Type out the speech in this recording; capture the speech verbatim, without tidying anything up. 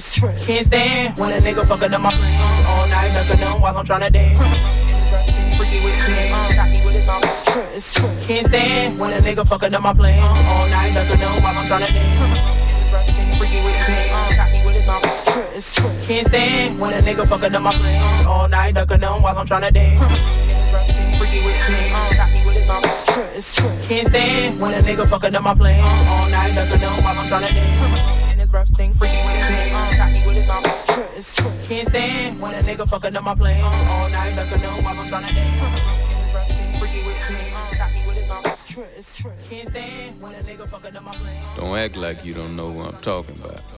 stress, stress. Can't stand when a nigga fucking up my plans all night, ducking them while I'm tryna dance. Freaky with his hands, cocky with his mouth. Stress, stress. Can't stand when a nigga fucking up my plans all night, ducking them while I'm tryna dance. Freaky with his hands, cocky with his mouth. Stress, stress. Can't stand when a nigga fucking up my plans all night, ducking them while I'm tryna dance. Freaky with his hands, cocky with his mouth. Stress, stress. Can't stand when a nigga fucking up my plans all night, ducking them while I'm tryna dance. And his breath stink, freaky with his hands, cocky with his mouth. Stress, stress. Can't stand when a nigga fucking up my plans all night, ducking them while I'm tryna dance. And his breath stink, freaky with his hands, cocky with his mouth. Stress, stress. Can't stand when a nigga fucking up my plans. Don't act like you don't know who I'm talking about.